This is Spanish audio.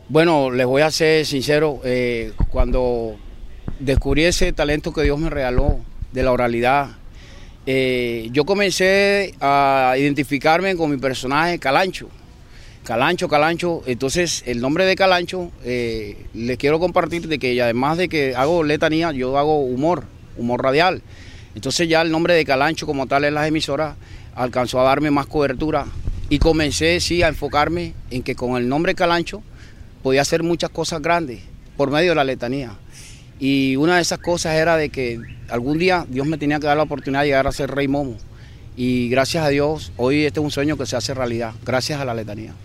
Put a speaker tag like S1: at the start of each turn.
S1: Bueno, les voy a ser sincero, cuando descubrí ese talento que Dios me regaló de la oralidad, yo comencé a identificarme con mi personaje Calancho. Calancho, entonces el nombre de Calancho, les quiero compartir de que además de que hago letanía, yo hago humor radial. Entonces ya el nombre de Calancho como tal en las emisoras alcanzó a darme más cobertura y comencé sí a enfocarme en que con el nombre Calancho podía hacer muchas cosas grandes por medio de la letanía. Y una de esas cosas era de que algún día Dios me tenía que dar la oportunidad de llegar a ser Rey Momo. Y gracias a Dios, hoy este es un sueño que se hace realidad, gracias a la letanía.